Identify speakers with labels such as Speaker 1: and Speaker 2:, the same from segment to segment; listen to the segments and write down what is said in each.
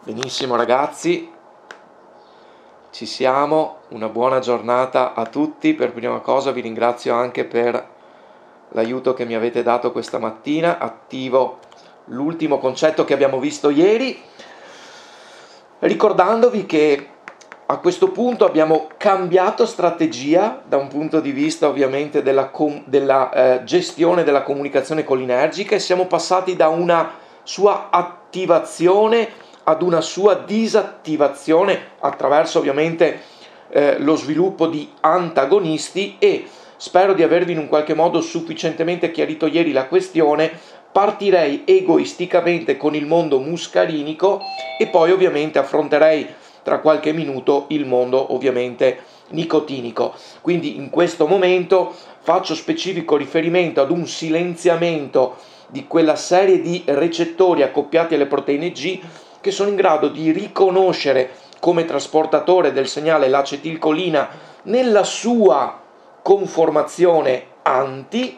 Speaker 1: Benissimo ragazzi, ci siamo, una buona giornata a tutti. Per prima cosa vi ringrazio anche per l'aiuto che mi avete dato questa mattina. Attivo l'ultimo concetto che abbiamo visto ieri, ricordandovi che a questo punto abbiamo cambiato strategia da un punto di vista ovviamente della gestione della comunicazione colinergica e siamo passati da una sua attivazione ad una sua disattivazione attraverso ovviamente lo sviluppo di antagonisti, e spero di avervi in un qualche modo sufficientemente chiarito ieri la questione. Partirei egoisticamente con il mondo muscarinico e poi ovviamente affronterei tra qualche minuto il mondo ovviamente nicotinico. Quindi in questo momento faccio specifico riferimento ad un silenziamento di quella serie di recettori accoppiati alle proteine G che sono in grado di riconoscere come trasportatore del segnale l'acetilcolina nella sua conformazione anti,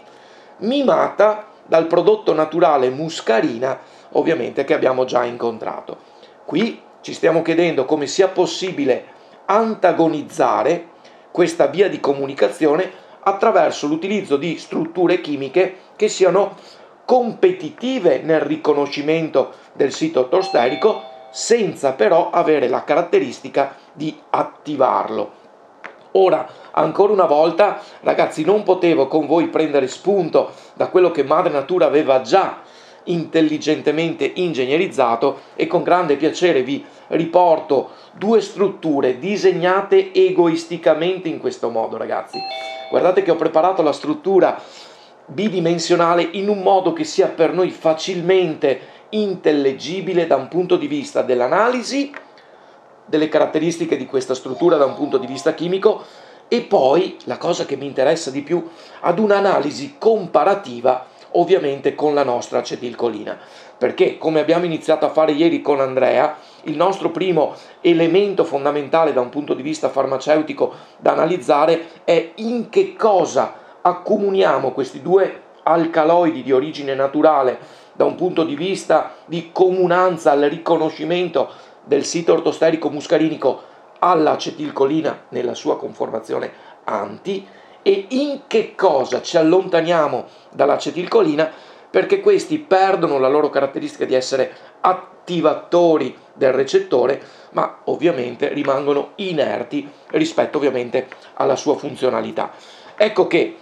Speaker 1: mimata dal prodotto naturale muscarina, ovviamente, che abbiamo già incontrato. Qui ci stiamo chiedendo come sia possibile antagonizzare questa via di comunicazione attraverso l'utilizzo di strutture chimiche che siano competitive nel riconoscimento del sito ortosterico, senza però avere la caratteristica di attivarlo. Ora, ancora una volta, ragazzi, non potevo con voi prendere spunto da quello che Madre Natura aveva già intelligentemente ingegnerizzato, e con grande piacere vi riporto due strutture disegnate egoisticamente in questo modo, ragazzi. Guardate che ho preparato la struttura bidimensionale in un modo che sia per noi facilmente intellegibile da un punto di vista dell'analisi delle caratteristiche di questa struttura da un punto di vista chimico, e poi la cosa che mi interessa di più, ad un'analisi comparativa ovviamente con la nostra acetilcolina, perché come abbiamo iniziato a fare ieri con Andrea, il nostro primo elemento fondamentale da un punto di vista farmaceutico da analizzare è in che cosa accomuniamo questi due alcaloidi di origine naturale da un punto di vista di comunanza al riconoscimento del sito ortosterico muscarinico all'acetilcolina nella sua conformazione anti, e in che cosa ci allontaniamo dall'acetilcolina perché questi perdono la loro caratteristica di essere attivatori del recettore, ma ovviamente rimangono inerti rispetto ovviamente alla sua funzionalità. Ecco che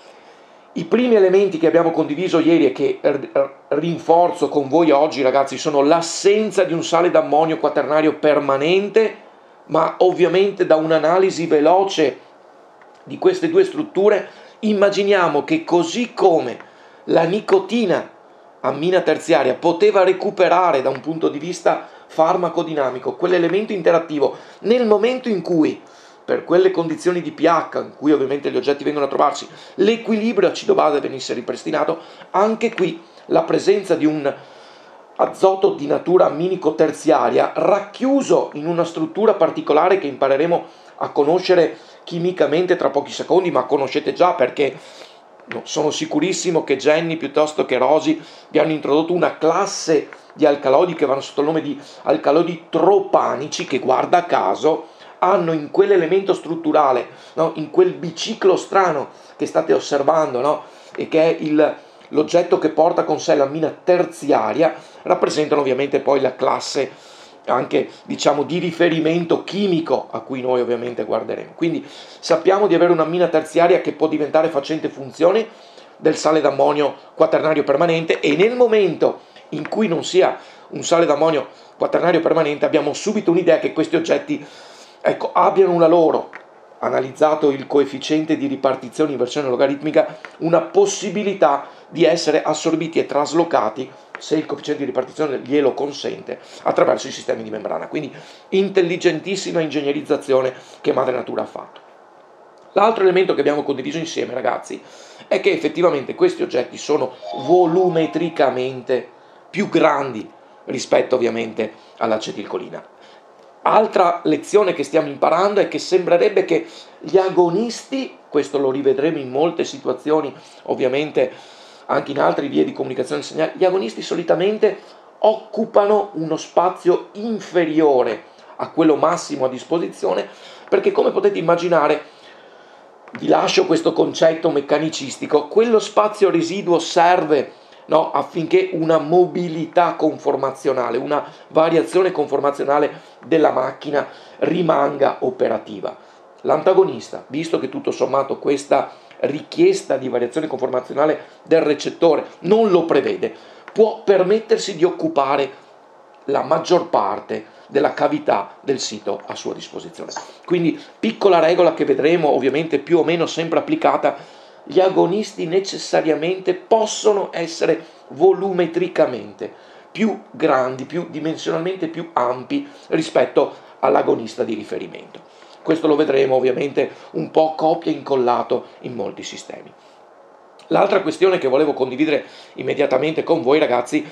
Speaker 1: i primi elementi che abbiamo condiviso ieri e che rinforzo con voi oggi, ragazzi, sono l'assenza di un sale d'ammonio quaternario permanente, ma ovviamente da un'analisi veloce di queste due strutture immaginiamo che così come la nicotina ammina terziaria poteva recuperare da un punto di vista farmacodinamico quell'elemento interattivo nel momento in cui, per quelle condizioni di pH in cui ovviamente gli oggetti vengono a trovarsi, l'equilibrio acido-base venisse ripristinato, anche qui la presenza di un azoto di natura amminico-terziaria racchiuso in una struttura particolare che impareremo a conoscere chimicamente tra pochi secondi, ma conoscete già perché sono sicurissimo che Jenny piuttosto che Rosy vi hanno introdotto una classe di alcaloidi che vanno sotto il nome di alcaloidi tropanici, che guarda caso hanno in quell'elemento strutturale, no? In quel biciclo strano che state osservando, no? E che è l'oggetto che porta con sé l'ammina terziaria, rappresentano ovviamente poi la classe anche diciamo di riferimento chimico a cui noi ovviamente guarderemo. Quindi sappiamo di avere un'ammina terziaria che può diventare facente funzione del sale d'ammonio quaternario permanente, e nel momento in cui non sia un sale d'ammonio quaternario permanente abbiamo subito un'idea che questi oggetti abbiano una loro, analizzato il coefficiente di ripartizione in versione logaritmica, una possibilità di essere assorbiti e traslocati, se il coefficiente di ripartizione glielo consente, attraverso i sistemi di membrana. Quindi intelligentissima ingegnerizzazione che Madre Natura ha fatto. L'altro elemento che abbiamo condiviso insieme, ragazzi, è che effettivamente questi oggetti sono volumetricamente più grandi rispetto ovviamente all'acetilcolina. Altra lezione che stiamo imparando è che sembrerebbe che gli agonisti, questo lo rivedremo in molte situazioni, ovviamente anche in altre vie di comunicazione del segnale, gli agonisti solitamente occupano uno spazio inferiore a quello massimo a disposizione, perché come potete immaginare, vi lascio questo concetto meccanicistico, quello spazio residuo serve, no, affinché una mobilità conformazionale, una variazione conformazionale della macchina rimanga operativa. L'antagonista, visto che tutto sommato questa richiesta di variazione conformazionale del recettore non lo prevede, può permettersi di occupare la maggior parte della cavità del sito a sua disposizione. Quindi piccola regola che vedremo ovviamente più o meno sempre applicata: gli agonisti necessariamente possono essere volumetricamente più grandi, più dimensionalmente più ampi rispetto all'agonista di riferimento. Questo lo vedremo ovviamente un po' copia e incollato in molti sistemi. L'altra questione che volevo condividere immediatamente con voi, ragazzi,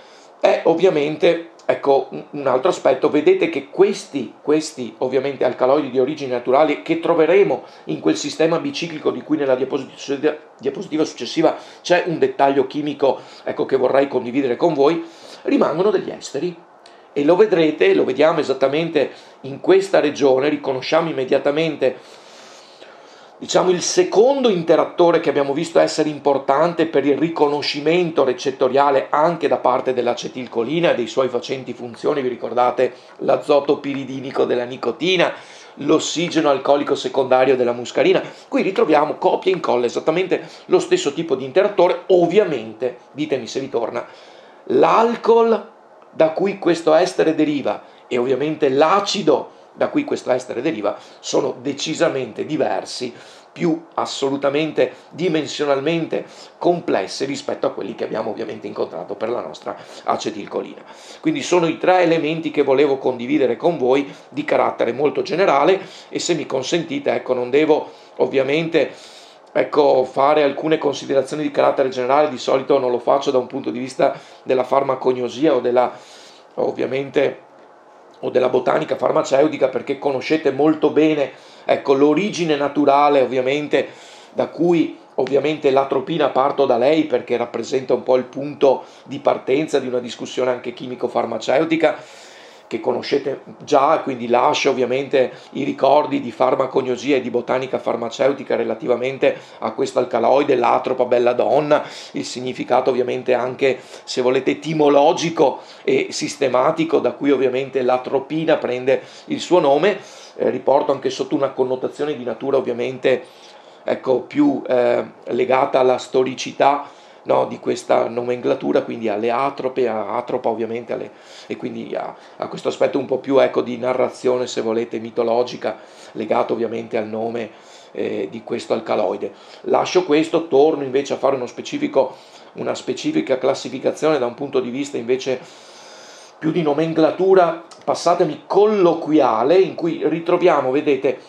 Speaker 1: è ovviamente, ecco, un altro aspetto. Vedete che questi ovviamente alcaloidi di origine naturale che troveremo in quel sistema biciclico di cui nella diapositiva successiva c'è un dettaglio chimico, ecco, che vorrei condividere con voi, rimangono degli esteri. E lo vedrete, lo vediamo esattamente in questa regione, riconosciamo immediatamente, diciamo, il secondo interattore che abbiamo visto essere importante per il riconoscimento recettoriale anche da parte dell'acetilcolina e dei suoi facenti funzioni. Vi ricordate l'azoto piridinico della nicotina, l'ossigeno alcolico secondario della muscarina? Qui ritroviamo copia e incolla esattamente lo stesso tipo di interattore. Ovviamente, ditemi se vi torna, l'alcol da cui questo estere deriva e ovviamente l'acido da cui questo estere deriva sono decisamente diversi, più assolutamente dimensionalmente complessi rispetto a quelli che abbiamo ovviamente incontrato per la nostra acetilcolina. Quindi sono i tre elementi che volevo condividere con voi di carattere molto generale, e se mi consentite, ecco, non devo ovviamente, ecco, fare alcune considerazioni di carattere generale. Di solito non lo faccio da un punto di vista della farmacognosia o della, ovviamente, o della botanica farmaceutica, perché conoscete molto bene, ecco, l'origine naturale ovviamente da cui ovviamente l'atropina, parto da lei perché rappresenta un po' il punto di partenza di una discussione anche chimico-farmaceutica che conoscete già, quindi lascio ovviamente i ricordi di farmacognosia e di botanica farmaceutica relativamente a questo alcaloide, l'atropa belladonna, il significato ovviamente anche, se volete, etimologico e sistematico da cui ovviamente l'atropina prende il suo nome. Riporto anche sotto una connotazione di natura ovviamente, ecco, più legata alla storicità, no, di questa nomenclatura, quindi alle atrope, a atropa ovviamente, e quindi a questo aspetto un po' più, ecco, di narrazione, se volete, mitologica, legato ovviamente al nome di questo alcaloide. Lascio questo, torno invece a fare una specifica classificazione da un punto di vista invece più di nomenclatura, passatemi, colloquiale, in cui ritroviamo, vedete,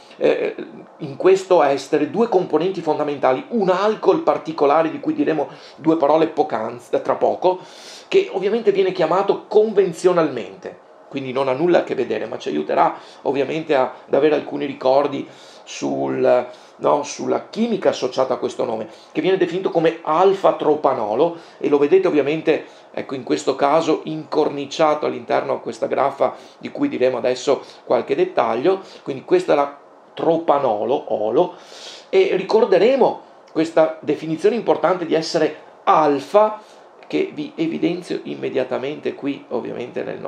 Speaker 1: in questo estere due componenti fondamentali, un alcol particolare di cui diremo due parole tra poco, che ovviamente viene chiamato convenzionalmente, quindi non ha nulla a che vedere, ma ci aiuterà ovviamente ad avere alcuni ricordi sulla chimica associata a questo nome, che viene definito come alfa-tropanolo, e lo vedete ovviamente, ecco, in questo caso incorniciato all'interno di questa graffa di cui diremo adesso qualche dettaglio. Quindi questa è la tropanolo, olo, e ricorderemo questa definizione importante di essere alfa, che vi evidenzio immediatamente qui ovviamente nella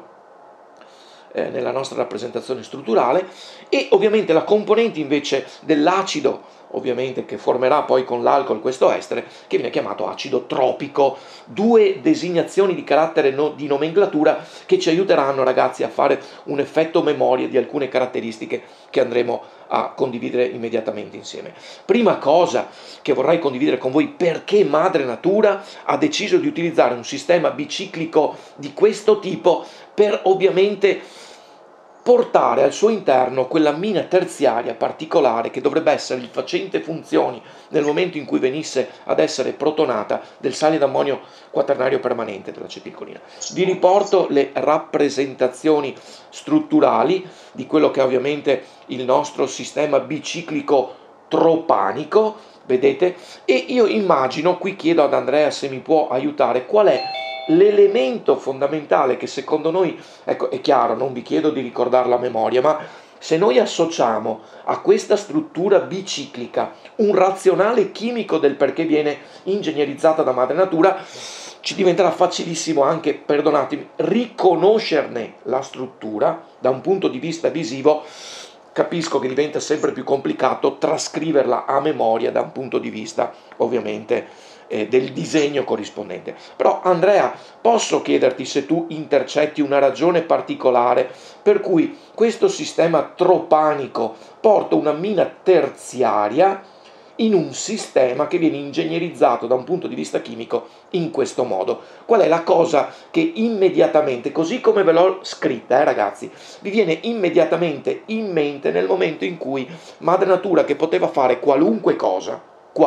Speaker 1: nostra rappresentazione strutturale, e ovviamente la componente invece dell'acido, ovviamente, che formerà poi con l'alcol questo estere, che viene chiamato acido tropico. Due designazioni di carattere di nomenclatura che ci aiuteranno, ragazzi, a fare un effetto memoria di alcune caratteristiche che andremo a condividere immediatamente insieme. Prima cosa che vorrei condividere con voi: perché madre natura ha deciso di utilizzare un sistema biciclico di questo tipo per ovviamente portare al suo interno quella mina terziaria particolare che dovrebbe essere il facente funzioni nel momento in cui venisse ad essere protonata del sale d'ammonio quaternario permanente dell'acetilcolina. Vi riporto le rappresentazioni strutturali di quello che è ovviamente il nostro sistema biciclico tropanico, vedete? E io immagino, qui chiedo ad Andrea se mi può aiutare, qual è l'elemento fondamentale che secondo noi, ecco, è chiaro, non vi chiedo di ricordare la memoria, ma se noi associamo a questa struttura biciclica un razionale chimico del perché viene ingegnerizzata da madre natura, ci diventerà facilissimo anche, perdonatemi, riconoscerne la struttura da un punto di vista visivo. Capisco che diventa sempre più complicato trascriverla a memoria da un punto di vista, ovviamente, del disegno corrispondente. Però Andrea, posso chiederti se tu intercetti una ragione particolare per cui questo sistema tropanico porta una mina terziaria in un sistema che viene ingegnerizzato da un punto di vista chimico in questo modo? Qual è la cosa che immediatamente, così come ve l'ho scritta, ragazzi, vi viene immediatamente in mente nel momento in cui madre natura, che poteva fare qualunque cosa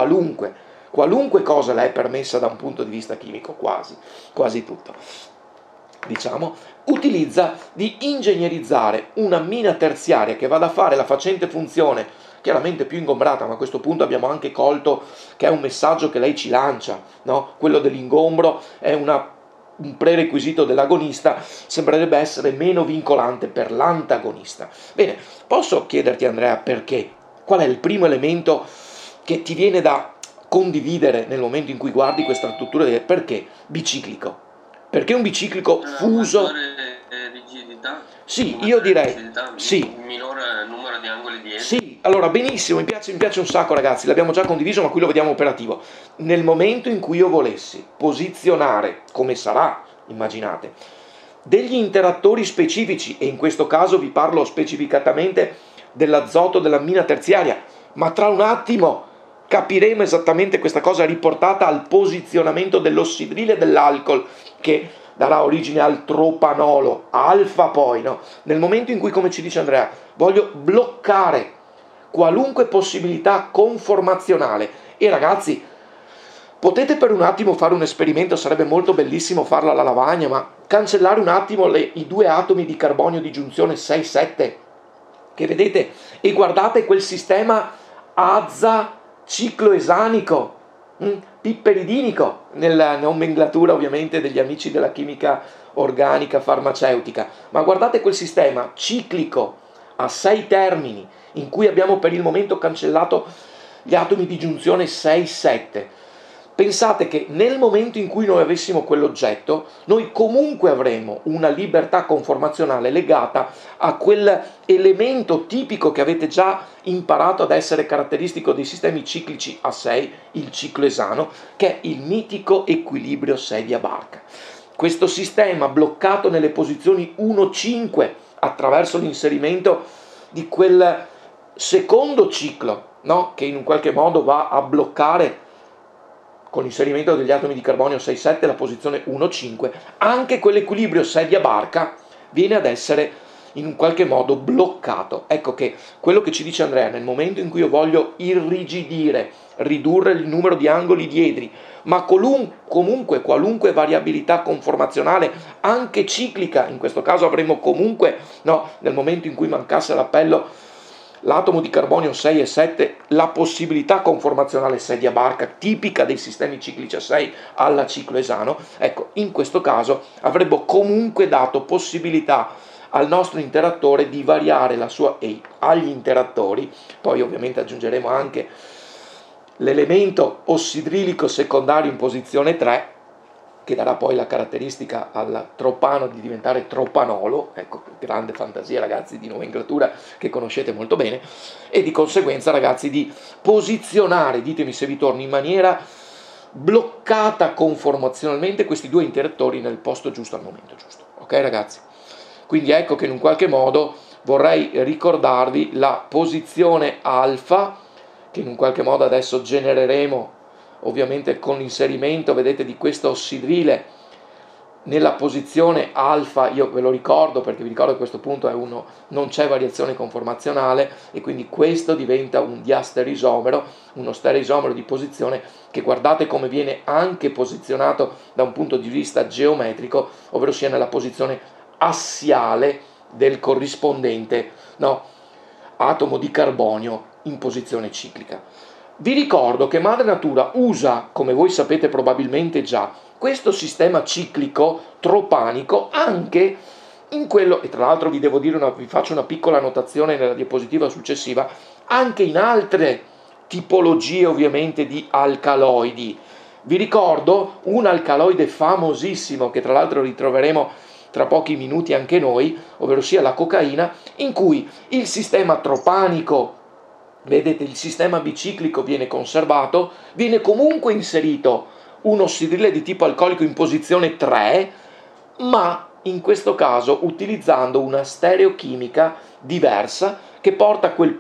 Speaker 1: le è permessa da un punto di vista chimico, quasi tutto, diciamo, utilizza di ingegnerizzare una mina terziaria che vada a fare la facente funzione, chiaramente più ingombrata, ma a questo punto abbiamo anche colto che è un messaggio che lei ci lancia, no? Quello dell'ingombro è un prerequisito dell'agonista, sembrerebbe essere meno vincolante per l'antagonista. Bene, posso chiederti, Andrea, perché? Qual è il primo elemento che ti viene da condividere nel momento in cui guardi questa struttura? Perché biciclico? Perché un biciclico fuso?
Speaker 2: Rigidità?
Speaker 1: Sì, io direi sì.
Speaker 2: Minore numero di angoli dietro?
Speaker 1: Sì, allora benissimo, mi piace un sacco, ragazzi, l'abbiamo già condiviso, ma qui lo vediamo operativo. Nel momento in cui io volessi posizionare, come sarà, immaginate, degli interattori specifici, e in questo caso vi parlo specificatamente dell'azoto della mina terziaria, ma tra un attimo capiremo esattamente questa cosa riportata al posizionamento dell'ossidrile e dell'alcol, che darà origine al tropanolo, alfa poi, no? Nel momento in cui, come ci dice Andrea, voglio bloccare qualunque possibilità conformazionale, e ragazzi, potete per un attimo fare un esperimento, sarebbe molto bellissimo farlo alla lavagna, ma cancellare un attimo i due atomi di carbonio di giunzione 6-7, che vedete, e guardate quel sistema aza-cicloesanico, pipperidinico, nella nomenclatura ovviamente degli amici della chimica organica farmaceutica, ma guardate quel sistema ciclico a 6 termini in cui abbiamo per il momento cancellato gli atomi di giunzione 6-7. Pensate che nel momento in cui noi avessimo quell'oggetto, noi comunque avremo una libertà conformazionale legata a quell'elemento tipico che avete già imparato ad essere caratteristico dei sistemi ciclici a 6, il cicloesano, che è il mitico equilibrio sedia-barca. Questo sistema bloccato nelle posizioni 1-5 attraverso l'inserimento di quel secondo ciclo, no? Che in un qualche modo va a bloccare con l'inserimento degli atomi di carbonio 6-7 la posizione 1-5, anche quell'equilibrio sedia-barca viene ad essere in un qualche modo bloccato. Ecco che quello che ci dice Andrea, nel momento in cui io voglio irrigidire, ridurre il numero di angoli diedri, ma comunque qualunque variabilità conformazionale, anche ciclica, in questo caso avremo comunque, no, nel momento in cui mancasse l'appello l'atomo di carbonio 6 e 7, la possibilità conformazionale sedia-barca tipica dei sistemi ciclici a 6 alla cicloesano, ecco, in questo caso avremmo comunque dato possibilità al nostro interattore di variare la sua, e agli interattori, poi ovviamente aggiungeremo anche l'elemento ossidrilico secondario in posizione 3, che darà poi la caratteristica al tropano di diventare tropanolo, ecco, grande fantasia ragazzi di nomenclatura che conoscete molto bene, e di conseguenza ragazzi di posizionare, ditemi se vi torno, in maniera bloccata conformazionalmente questi due interattori nel posto giusto al momento giusto, ok ragazzi? Quindi ecco che in un qualche modo vorrei ricordarvi la posizione alfa, che in un qualche modo adesso genereremo ovviamente con l'inserimento, vedete, di questo ossidrile nella posizione alfa. Io ve lo ricordo perché vi ricordo che a questo punto non c'è variazione conformazionale, e quindi questo diventa un diastereisomero, uno stereoisomero di posizione che guardate come viene anche posizionato da un punto di vista geometrico, ovvero sia nella posizione assiale del corrispondente, no, atomo di carbonio in posizione ciclica. Vi ricordo che madre natura usa, come voi sapete probabilmente già, questo sistema ciclico tropanico anche in quello, e tra l'altro vi faccio una piccola annotazione nella diapositiva successiva, anche in altre tipologie ovviamente di alcaloidi. Vi ricordo un alcaloide famosissimo che tra l'altro ritroveremo tra pochi minuti anche noi, ovvero sia la cocaina, in cui il sistema tropanico, vedete, il sistema biciclico viene conservato, viene comunque inserito un ossidrile di tipo alcolico in posizione 3, ma in questo caso utilizzando una stereochimica diversa che porta quel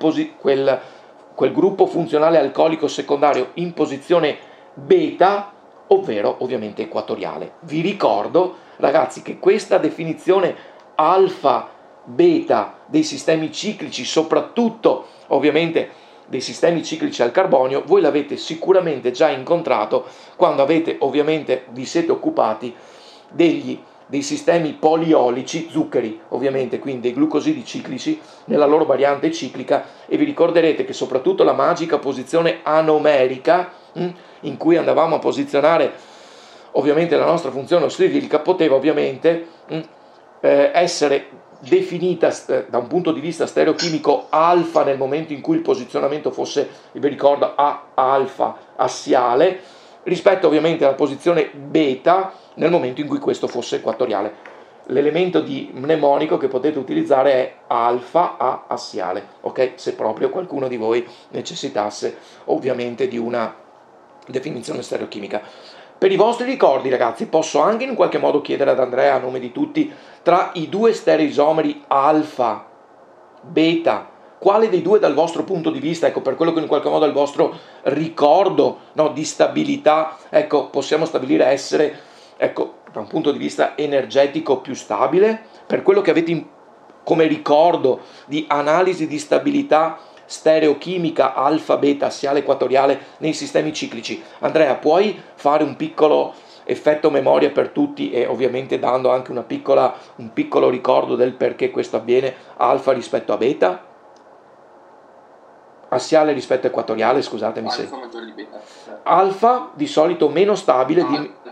Speaker 1: gruppo funzionale alcolico secondario in posizione beta, ovvero ovviamente equatoriale. Vi ricordo, ragazzi, che questa definizione alfa beta dei sistemi ciclici, soprattutto ovviamente dei sistemi ciclici al carbonio, voi l'avete sicuramente già incontrato quando vi siete occupati dei sistemi poliolici, zuccheri ovviamente, quindi dei glucosidi ciclici nella loro variante ciclica, e vi ricorderete che soprattutto la magica posizione anomerica, in cui andavamo a posizionare ovviamente la nostra funzione ossidilica, poteva ovviamente essere definita da un punto di vista stereochimico alfa nel momento in cui il posizionamento fosse, vi ricordo, a alfa assiale, rispetto ovviamente alla posizione beta nel momento in cui questo fosse equatoriale. L'elemento di mnemonico che potete utilizzare è alfa a assiale, ok? Se proprio qualcuno di voi necessitasse ovviamente di una definizione stereochimica. Per i vostri ricordi, ragazzi, posso anche in qualche modo chiedere ad Andrea, a nome di tutti, tra i due stereoisomeri alfa, beta, quale dei due dal vostro punto di vista, ecco, per quello che in qualche modo è il vostro ricordo, no, di stabilità, ecco, possiamo stabilire essere, ecco, da un punto di vista energetico più stabile, per quello che avete come ricordo di analisi di stabilità stereochimica alfa beta assiale equatoriale nei sistemi ciclici. Andrea, puoi fare un piccolo effetto memoria per tutti e ovviamente dando anche un piccolo ricordo del perché questo avviene, alfa rispetto a beta, assiale rispetto a equatoriale, scusatemi se alfa di solito meno stabile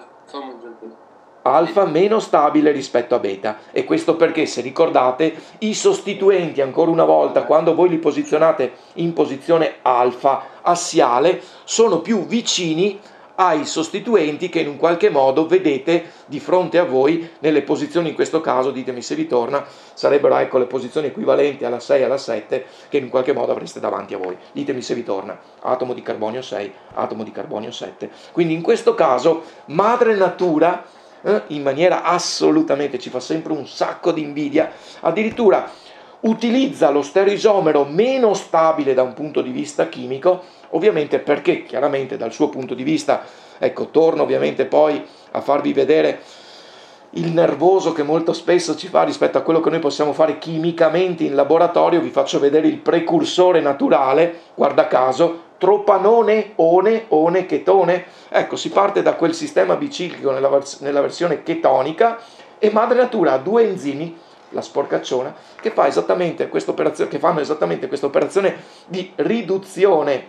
Speaker 1: alfa meno stabile rispetto a beta, e questo perché, se ricordate, i sostituenti, ancora una volta, quando voi li posizionate in posizione alfa assiale, sono più vicini ai sostituenti che in un qualche modo vedete di fronte a voi nelle posizioni, in questo caso, ditemi se vi torna, sarebbero, ecco, le posizioni equivalenti alla 6 e alla 7 che in qualche modo avreste davanti a voi. Ditemi se vi torna: atomo di carbonio 6, atomo di carbonio 7. Quindi in questo caso madre natura, in maniera assolutamente, ci fa sempre un sacco di invidia, addirittura utilizza lo stereoisomero meno stabile da un punto di vista chimico, ovviamente perché chiaramente dal suo punto di vista, ecco, torno ovviamente poi a farvi vedere il nervoso che molto spesso ci fa rispetto a quello che noi possiamo fare chimicamente in laboratorio. Vi faccio vedere il precursore naturale, guarda caso, tropanone, one, chetone. Ecco, si parte da quel sistema biciclico nella versione chetonica, e madre natura ha due enzimi, la sporcacciona, che fanno esattamente questa operazione di riduzione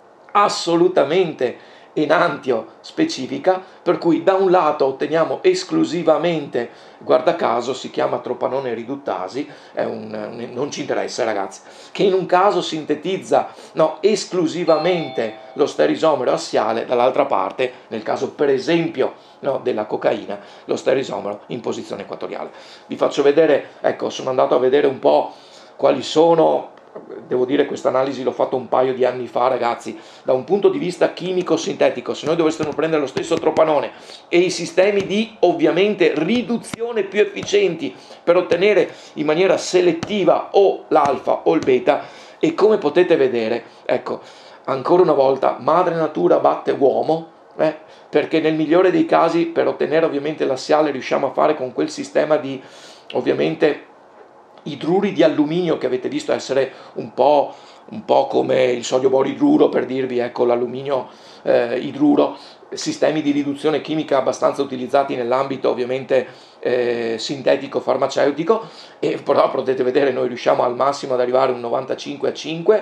Speaker 1: assolutamente enantio specifica, per cui da un lato otteniamo esclusivamente, guarda caso si chiama tropanone riduttasi, non ci interessa ragazzi, che in un caso sintetizza esclusivamente lo stereoisomero assiale, dall'altra parte, nel caso per esempio della cocaina, lo stereoisomero in posizione equatoriale. Vi faccio vedere, ecco, sono andato a vedere un po' quali sono. Devo dire, questa analisi l'ho fatto un paio di anni fa, ragazzi. Da un punto di vista chimico-sintetico, se noi dovessimo prendere lo stesso tropanone e i sistemi di ovviamente riduzione più efficienti per ottenere in maniera selettiva o l'alfa o il beta, e come potete vedere, ecco, ancora una volta madre natura batte uomo, perché nel migliore dei casi per ottenere ovviamente l'assiale riusciamo a fare con quel sistema di ovviamente idruri di alluminio che avete visto essere un po' come il sodio boridruro, per dirvi, ecco, l'alluminio idruro, sistemi di riduzione chimica abbastanza utilizzati nell'ambito ovviamente sintetico farmaceutico, e però potete vedere noi riusciamo al massimo ad arrivare a un 95 a 5,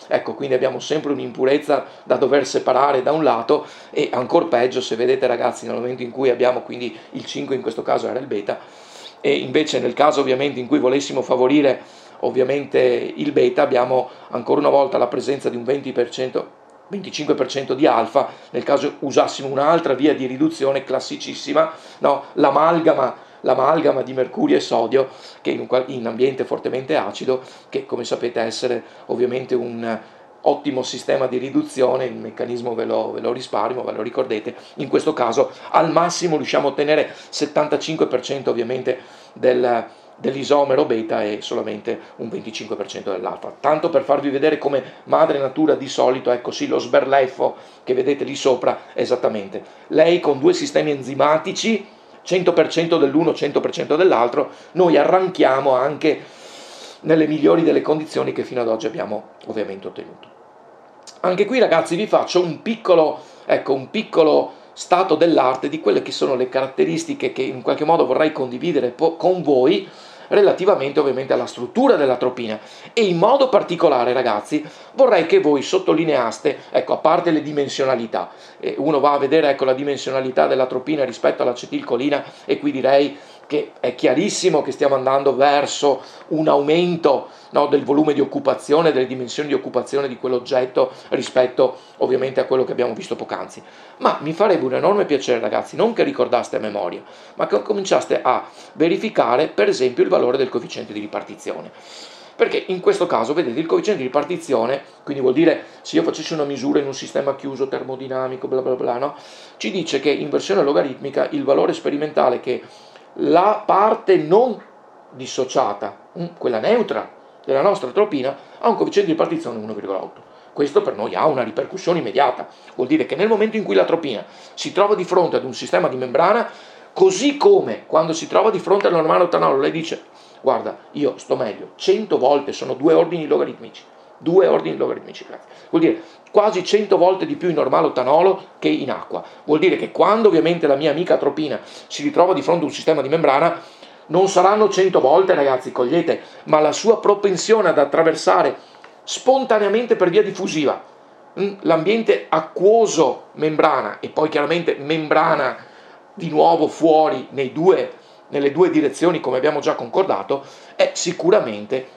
Speaker 1: ecco, quindi abbiamo sempre un'impurezza da dover separare da un lato, e ancora peggio se vedete ragazzi nel momento in cui abbiamo quindi il 5, in questo caso era il beta, e invece nel caso ovviamente in cui volessimo favorire ovviamente il beta abbiamo ancora una volta la presenza di un 20%, 25% di alfa, nel caso usassimo un'altra via di riduzione classicissima, no? L'amalgama di mercurio e sodio, che in ambiente fortemente acido, che come sapete essere ovviamente un ottimo sistema di riduzione, il meccanismo ve lo risparmio, ve lo ricordate, in questo caso al massimo riusciamo a ottenere 75% ovviamente dell'isomero beta e solamente un 25% dell'alfa. Tanto per farvi vedere come madre natura di solito, ecco sì, lo sberleffo che vedete lì sopra, esattamente. Lei con due sistemi enzimatici, 100% dell'uno, 100% dell'altro, noi arranchiamo anche nelle migliori delle condizioni che fino ad oggi abbiamo ovviamente ottenuto. Anche qui ragazzi vi faccio un piccolo stato dell'arte di quelle che sono le caratteristiche che in qualche modo vorrei condividere con voi relativamente ovviamente alla struttura dell'atropina, e in modo particolare ragazzi vorrei che voi sottolineaste, ecco, a parte le dimensionalità, uno va a vedere ecco la dimensionalità dell'atropina rispetto all'acetilcolina, e qui direi che è chiarissimo che stiamo andando verso un aumento, no, del volume di occupazione, delle dimensioni di occupazione di quell'oggetto rispetto ovviamente a quello che abbiamo visto poc'anzi. Ma mi farebbe un enorme piacere ragazzi, non che ricordaste a memoria, ma che cominciaste a verificare per esempio il valore del coefficiente di ripartizione. Perché in questo caso, vedete, il coefficiente di ripartizione, quindi vuol dire se io facessi una misura in un sistema chiuso, termodinamico, bla bla bla, no? Ci dice che in versione logaritmica il valore sperimentale che la parte non dissociata, quella neutra della nostra atropina, ha un coefficiente di ripartizione 1,8. Questo per noi ha una ripercussione immediata, vuol dire che nel momento in cui l'atropina si trova di fronte ad un sistema di membrana, così come quando si trova di fronte al normale ottanolo, lei dice guarda, io sto meglio 100 volte, sono due ordini logaritmici, grazie. Vuol dire quasi 100 volte di più in normale ottanolo che in acqua. Vuol dire che quando ovviamente la mia amica atropina si ritrova di fronte a un sistema di membrana, non saranno 100 volte ragazzi, cogliete, ma la sua propensione ad attraversare spontaneamente per via diffusiva l'ambiente acquoso membrana, e poi chiaramente membrana di nuovo fuori nelle due direzioni come abbiamo già concordato, è sicuramente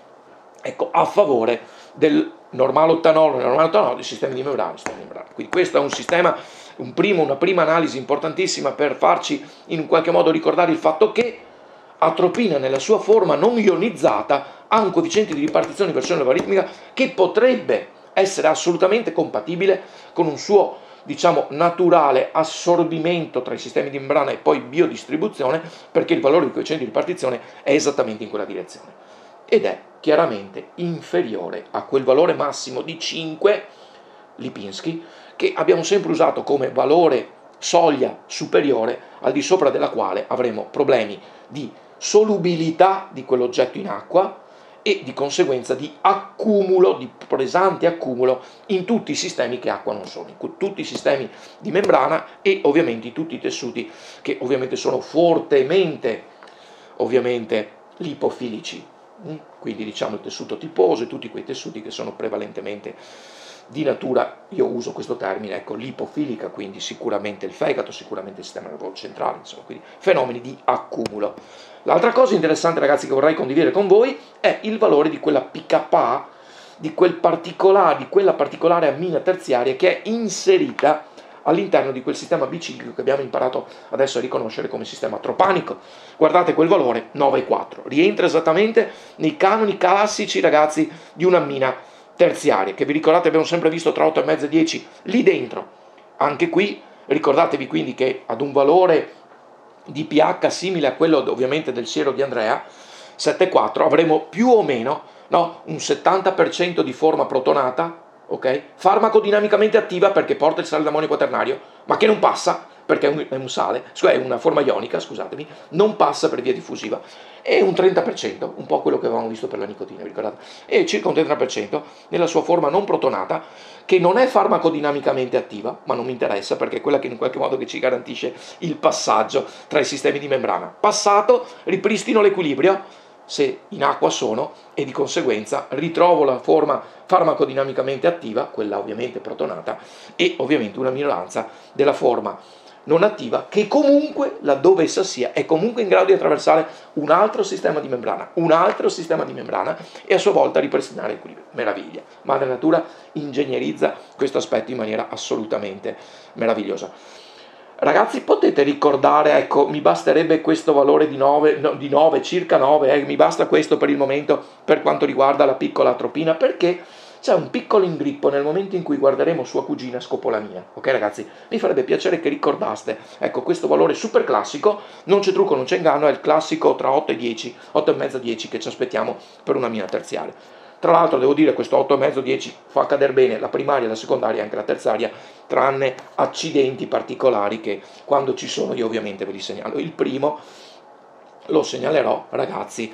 Speaker 1: a favore del normale ottanolo dei sistemi di membrana. Quindi questo è un sistema, una prima analisi importantissima per farci in qualche modo ricordare il fatto che atropina nella sua forma non ionizzata ha un coefficiente di ripartizione in versione logaritmica che potrebbe essere assolutamente compatibile con un suo, diciamo, naturale assorbimento tra i sistemi di membrana e poi biodistribuzione, perché il valore di coefficiente di ripartizione è esattamente in quella direzione ed è chiaramente inferiore a quel valore massimo di 5 Lipinski che abbiamo sempre usato come valore soglia superiore al di sopra della quale avremo problemi di solubilità di quell'oggetto in acqua e di conseguenza di accumulo, di pesante accumulo in tutti i sistemi che acqua non sono, in tutti i sistemi di membrana e ovviamente in tutti i tessuti che ovviamente sono fortemente lipofilici, quindi diciamo il tessuto tiposo e tutti quei tessuti che sono prevalentemente di natura, io uso questo termine, lipofilica, quindi sicuramente il fegato, sicuramente il sistema nervoso centrale, insomma, quindi fenomeni di accumulo. L'altra cosa interessante ragazzi che vorrei condividere con voi è il valore di quella PKA, di quella particolare ammina terziaria che è inserita all'interno di quel sistema biciclico che abbiamo imparato adesso a riconoscere come sistema tropanico. Guardate quel valore 9,4, rientra esattamente nei canoni classici ragazzi di un'ammina terziarie, che vi ricordate abbiamo sempre visto tra 8,5 e 10 lì dentro. Anche qui ricordatevi quindi che ad un valore di pH simile a quello ovviamente del siero di Andrea, 7,4, avremo più o meno un 70% di forma protonata, ok? Farmacodinamicamente attiva perché porta il sale d'ammonico quaternario, ma che non passa perché è un sale, è una forma ionica, scusatemi, non passa per via diffusiva, e un 30%, un po' quello che avevamo visto per la nicotina, vi ricordate? E circa un 30% nella sua forma non protonata, che non è farmacodinamicamente attiva, ma non mi interessa perché è quella che in qualche modo che ci garantisce il passaggio tra i sistemi di membrana. Passato, ripristino l'equilibrio, se in acqua sono, e di conseguenza ritrovo la forma farmacodinamicamente attiva, quella ovviamente protonata, e ovviamente una minoranza della forma non attiva, che comunque, laddove essa sia, è comunque in grado di attraversare un altro sistema di membrana, e a sua volta ripristinare l'equilibrio. Meraviglia. Madre Natura ingegnerizza questo aspetto in maniera assolutamente meravigliosa. Ragazzi, potete ricordare, ecco, mi basterebbe questo valore di 9, circa 9, mi basta questo per il momento per quanto riguarda la piccola atropina, perché c'è un piccolo ingrippo nel momento in cui guarderemo sua cugina scopolamina. Ok ragazzi? Mi farebbe piacere che ricordaste, ecco, questo valore super classico, non c'è trucco, non c'è inganno, è il classico tra 8 e 10, 8 e mezzo e 10 che ci aspettiamo per una mina terziaria. Tra l'altro devo dire questo 8,5-10 fa cadere bene la primaria, la secondaria e anche la terziaria, tranne accidenti particolari che quando ci sono io ovviamente ve li segnalo. Il primo lo segnalerò, ragazzi,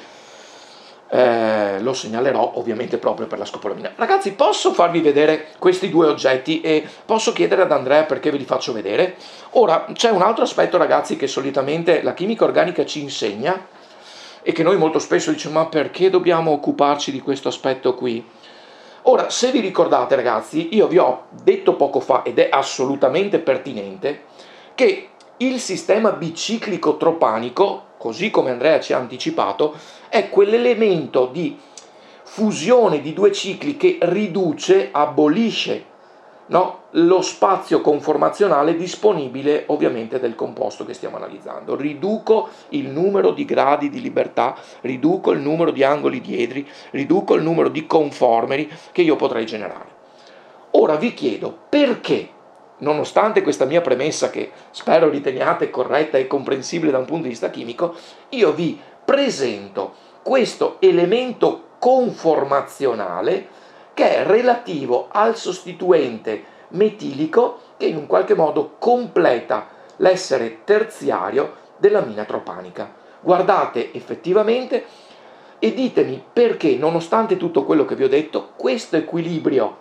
Speaker 1: lo segnalerò ovviamente proprio per la scopolamina. Ragazzi, posso farvi vedere questi due oggetti e posso chiedere ad Andrea perché ve li faccio vedere? Ora, c'è un altro aspetto, ragazzi, che solitamente la chimica organica ci insegna e che noi molto spesso diciamo: ma perché dobbiamo occuparci di questo aspetto qui? Ora, se vi ricordate ragazzi, io vi ho detto poco fa, ed è assolutamente pertinente, che il sistema biciclico tropanico, così come Andrea ci ha anticipato, è quell'elemento di fusione di due cicli che riduce, abolisce, no, lo spazio conformazionale disponibile ovviamente del composto che stiamo analizzando. Riduco il numero di gradi di libertà, riduco il numero di angoli diedri, riduco il numero di conformeri che io potrei generare. Ora vi chiedo perché, nonostante questa mia premessa che spero riteniate corretta e comprensibile da un punto di vista chimico, io vi presento questo elemento conformazionale che è relativo al sostituente metilico che in un qualche modo completa l'essere terziario della mina tropanica. Guardate effettivamente e ditemi perché, nonostante tutto quello che vi ho detto, questo equilibrio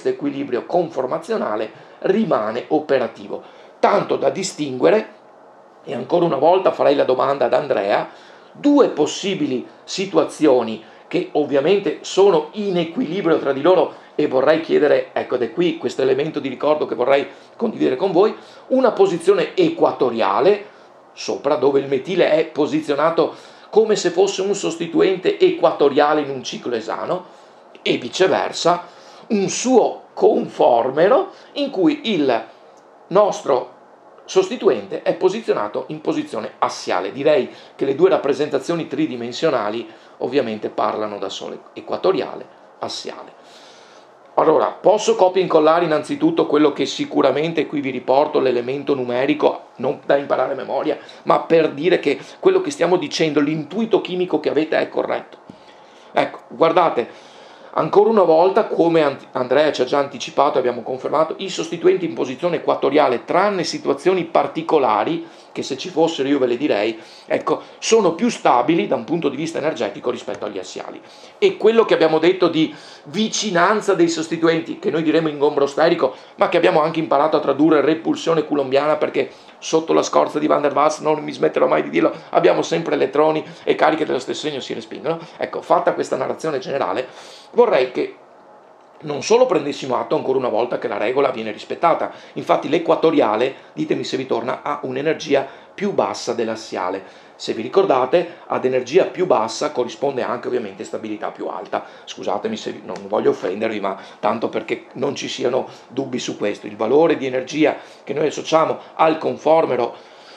Speaker 1: conformazionale rimane operativo. Tanto da distinguere, e ancora una volta farei la domanda ad Andrea, due possibili situazioni che ovviamente sono in equilibrio tra di loro, e vorrei chiedere, ecco, ed è qui questo elemento di ricordo che vorrei condividere con voi, una posizione equatoriale, sopra, dove il metile è posizionato come se fosse un sostituente equatoriale in un ciclo esano, e viceversa, un suo conformero in cui il nostro sostituente è posizionato in posizione assiale. Direi che le due rappresentazioni tridimensionali ovviamente parlano da sole, equatoriale, assiale. Allora, posso copia e incollare innanzitutto quello che sicuramente, qui vi riporto l'elemento numerico, non da imparare a memoria, ma per dire che quello che stiamo dicendo, l'intuito chimico che avete è corretto. Ecco, guardate, ancora una volta, come Andrea ci ha già anticipato e abbiamo confermato, i sostituenti in posizione equatoriale, tranne situazioni particolari, che se ci fossero io ve le direi, ecco, sono più stabili da un punto di vista energetico rispetto agli assiali. E quello che abbiamo detto di vicinanza dei sostituenti, che noi diremo ingombro sferico, ma che abbiamo anche imparato a tradurre repulsione coulombiana, perché sotto la scorza di Van der Waals, non mi smetterò mai di dirlo, abbiamo sempre elettroni e cariche dello stesso segno si respingono. Ecco, fatta questa narrazione generale, vorrei che non solo prendessimo atto ancora una volta che la regola viene rispettata. Infatti l'equatoriale, ditemi se vi torna, ha un'energia più bassa dell'assiale. Se vi ricordate, ad energia più bassa corrisponde anche ovviamente stabilità più alta. Scusatemi se non voglio offendervi, ma tanto perché non ci siano dubbi su questo. Il valore di energia che noi associamo al conformero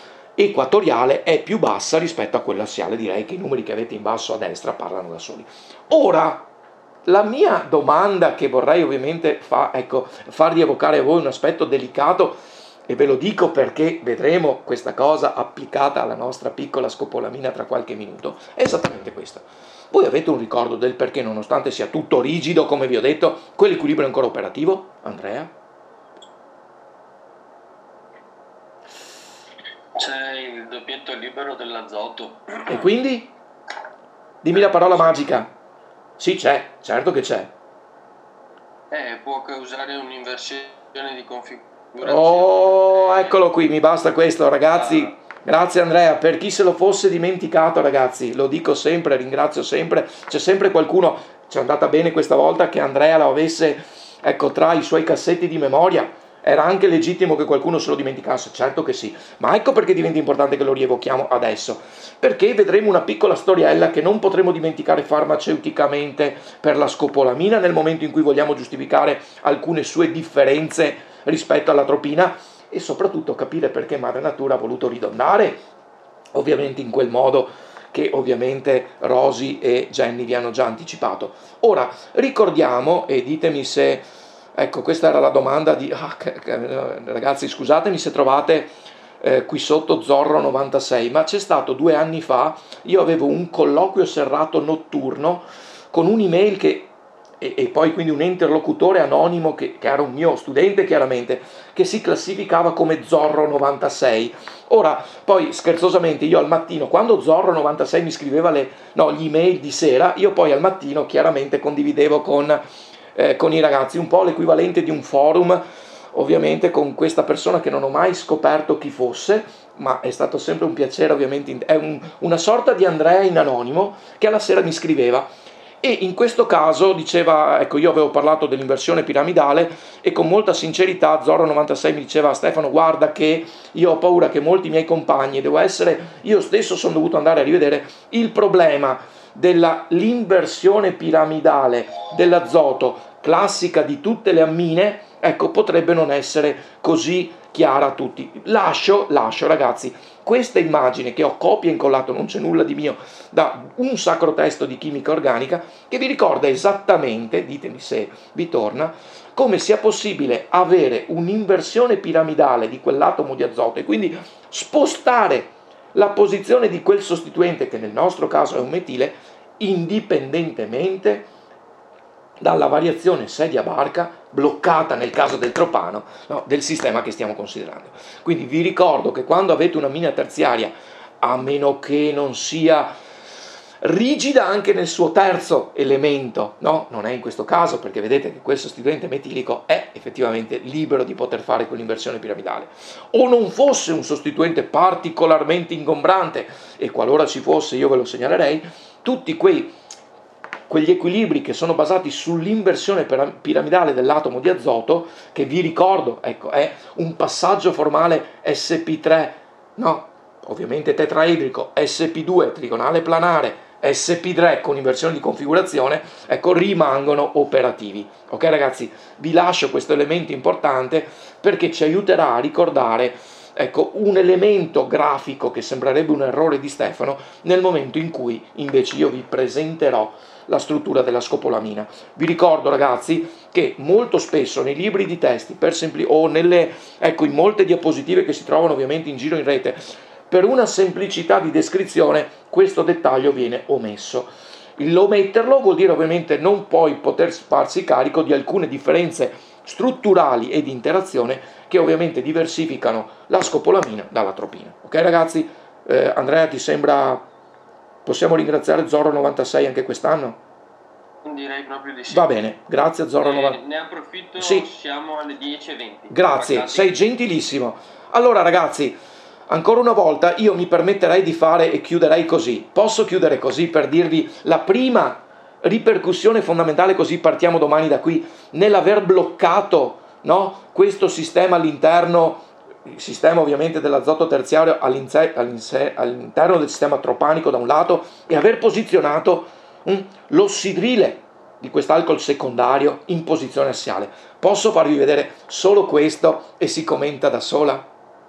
Speaker 1: equatoriale è più bassa rispetto a quella assiale. Direi che i numeri che avete in basso a destra parlano da soli. Ora, la mia domanda che vorrei ovviamente farvi evocare a voi un aspetto delicato, e ve lo dico perché vedremo questa cosa applicata alla nostra piccola scopolamina tra qualche minuto, è esattamente questa. Voi avete un ricordo del perché, nonostante sia tutto rigido, come vi ho detto, quell'equilibrio è ancora operativo? Andrea?
Speaker 2: C'è il doppietto libero dell'azoto.
Speaker 1: E quindi? Dimmi la parola magica. Sì, c'è, certo che c'è.
Speaker 2: Può causare un'inversione di configurazione.
Speaker 1: Oh, eccolo qui, mi basta questo, ragazzi. Grazie Andrea, per chi se lo fosse dimenticato ragazzi, lo dico sempre, ringrazio sempre, c'è sempre qualcuno, ci è andata bene questa volta che Andrea lo avesse, ecco, tra i suoi cassetti di memoria, era anche legittimo che qualcuno se lo dimenticasse, certo che sì, ma ecco perché diventa importante che lo rievochiamo adesso, perché vedremo una piccola storiella che non potremo dimenticare farmaceuticamente per la scopolamina nel momento in cui vogliamo giustificare alcune sue differenze rispetto all'atropina, e soprattutto capire perché Madre Natura ha voluto ridondare, ovviamente in quel modo che ovviamente Rosy e Jenny vi hanno già anticipato. Ora, ricordiamo, e ditemi se, ecco, questa era la domanda di, ragazzi scusatemi se trovate qui sotto Zorro96, ma c'è stato 2 anni fa, io avevo un colloquio serrato notturno con un'email che e poi quindi un interlocutore anonimo che era un mio studente chiaramente, che si classificava come Zorro96. Ora, poi scherzosamente io al mattino, quando Zorro96 mi scriveva gli email di sera, io poi al mattino chiaramente condividevo con i ragazzi un po' l'equivalente di un forum, ovviamente con questa persona che non ho mai scoperto chi fosse, ma è stato sempre un piacere ovviamente, è una sorta di Andrea in anonimo che alla sera mi scriveva. E in questo caso diceva, ecco, io avevo parlato dell'inversione piramidale e con molta sincerità Zorro96 mi diceva: Stefano, guarda che io ho paura che molti miei compagni, io stesso sono dovuto andare a rivedere il problema dell'inversione piramidale dell'azoto classica di tutte le ammine, ecco, potrebbe non essere così chiara a tutti. Lascio ragazzi questa immagine che ho copia e incollato, non c'è nulla di mio, da un sacro testo di chimica organica che vi ricorda esattamente, ditemi se vi torna, come sia possibile avere un'inversione piramidale di quell'atomo di azoto e quindi spostare la posizione di quel sostituente, che nel nostro caso è un metile, indipendentemente dalla variazione sedia-barca bloccata nel caso del tropano, no, del sistema che stiamo considerando. Quindi vi ricordo che quando avete una mina terziaria, a meno che non sia rigida anche nel suo terzo elemento, no? Non è in questo caso, perché vedete che quel sostituente metilico è effettivamente libero di poter fare quell'inversione piramidale, o non fosse un sostituente particolarmente ingombrante, e qualora ci fosse io ve lo segnalerei, tutti quegli equilibri che sono basati sull'inversione piramidale dell'atomo di azoto, che vi ricordo, ecco, è un passaggio formale sp3, no, ovviamente tetraedrico, sp2 trigonale planare, sp3 con inversione di configurazione, ecco, rimangono operativi. Ok ragazzi, vi lascio questo elemento importante perché ci aiuterà a ricordare, ecco, un elemento grafico che sembrerebbe un errore di Stefano nel momento in cui invece io vi presenterò la struttura della scopolamina. Vi ricordo ragazzi che molto spesso nei libri di testi o in molte diapositive che si trovano ovviamente in giro in rete, per una semplicità di descrizione questo dettaglio viene omesso. L'ometterlo vuol dire ovviamente non poi poter farsi carico di alcune differenze strutturali e di interazione che ovviamente diversificano la scopolamina dall'atropina. Ok ragazzi? Andrea, ti sembra possiamo ringraziare Zorro96 anche quest'anno?
Speaker 2: Direi proprio di sì.
Speaker 1: Va bene, grazie Zorro96.
Speaker 2: Ne approfitto,
Speaker 1: sì.
Speaker 2: Siamo alle 10:20.
Speaker 1: Grazie, sei gentilissimo. Allora ragazzi, ancora una volta io mi permetterei di fare e chiuderei così. Posso chiudere così per dirvi la prima ripercussione fondamentale, così partiamo domani da qui, nell'aver bloccato, no, questo sistema all'interno, il sistema ovviamente dell'azoto terziario all'interno del sistema tropanico da un lato, e aver posizionato l'ossidrile di quest'alcol secondario in posizione assiale. Posso farvi vedere solo questo e si commenta da sola?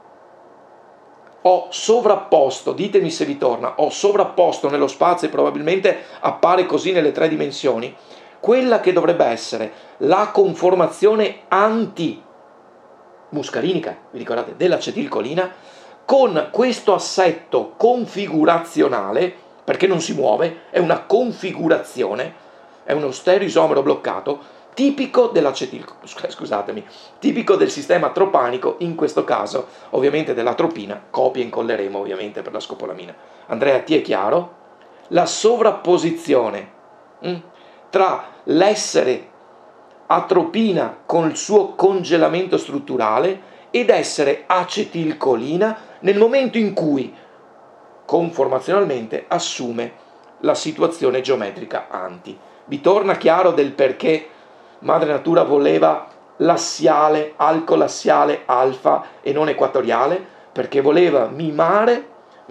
Speaker 1: Ho sovrapposto, ditemi se vi torna, ho sovrapposto nello spazio, e probabilmente appare così nelle 3 dimensioni, quella che dovrebbe essere la conformazione anti-muscarinica, vi ricordate, dell'acetilcolina, con questo assetto configurazionale, perché non si muove, è una configurazione, è uno stereoisomero bloccato, tipico tipico del sistema tropanico, in questo caso ovviamente dell'atropina, copia e incolleremo ovviamente per la scopolamina. Andrea, ti è chiaro? La sovrapposizione tra l'essere atropina con il suo congelamento strutturale ed essere acetilcolina nel momento in cui conformazionalmente assume la situazione geometrica anti. Vi torna chiaro del perché madre natura voleva lassiale, alcolassiale alfa e non equatoriale? Perché voleva mimare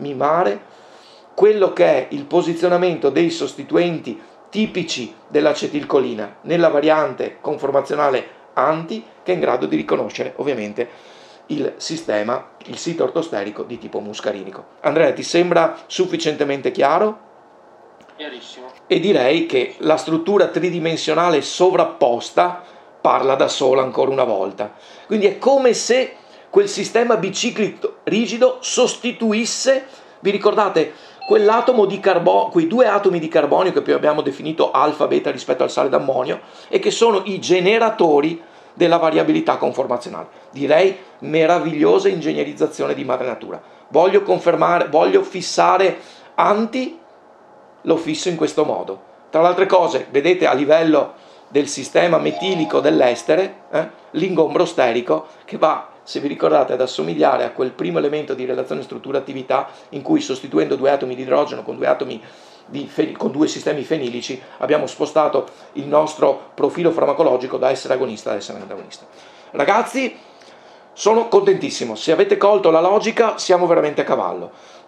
Speaker 1: quello che è il posizionamento dei sostituenti tipici dell'acetilcolina nella variante conformazionale anti, che è in grado di riconoscere ovviamente il sistema, il sito ortosterico di tipo muscarinico. Andrea, ti sembra sufficientemente chiaro?
Speaker 2: Chiarissimo.
Speaker 1: E direi che la struttura tridimensionale sovrapposta parla da sola ancora una volta. Quindi è come se quel sistema biciclico rigido sostituisse, vi ricordate, quell'atomo di quei due atomi di carbonio che più abbiamo definito alfa beta rispetto al sale d'ammonio e che sono i generatori della variabilità conformazionale. Direi meravigliosa ingegnerizzazione di madre natura. Voglio confermare, voglio fissare anti, lo fisso in questo modo. Tra le altre cose, vedete a livello del sistema metilico dell'estere, l'ingombro sterico che va, se vi ricordate, ad assomigliare a quel primo elemento di relazione struttura-attività in cui sostituendo due atomi di idrogeno con due sistemi fenilici abbiamo spostato il nostro profilo farmacologico da essere agonista ad essere antagonista. Ragazzi, sono contentissimo, se avete colto la logica siamo veramente a cavallo.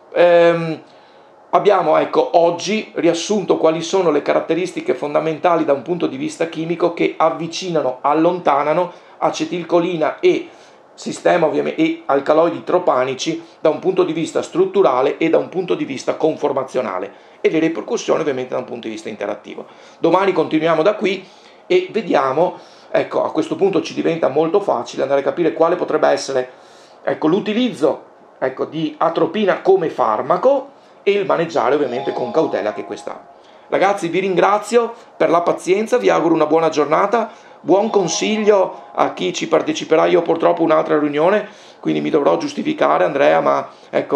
Speaker 1: Abbiamo, oggi riassunto quali sono le caratteristiche fondamentali da un punto di vista chimico che avvicinano, allontanano acetilcolina e sistema ovviamente e alcaloidi tropanici da un punto di vista strutturale e da un punto di vista conformazionale e le ripercussioni ovviamente da un punto di vista interattivo. Domani continuiamo da qui e vediamo, a questo punto ci diventa molto facile andare a capire quale potrebbe essere l'utilizzo di atropina come farmaco e il maneggiare ovviamente con cautela che questa. Ragazzi, vi ringrazio per la pazienza, vi auguro una buona giornata, buon consiglio a chi ci parteciperà. Io purtroppo ho un'altra riunione, quindi mi dovrò giustificare, Andrea, ma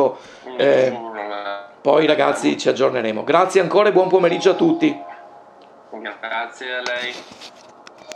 Speaker 1: poi ragazzi ci aggiorneremo. Grazie ancora e buon pomeriggio a tutti.
Speaker 2: Grazie a lei.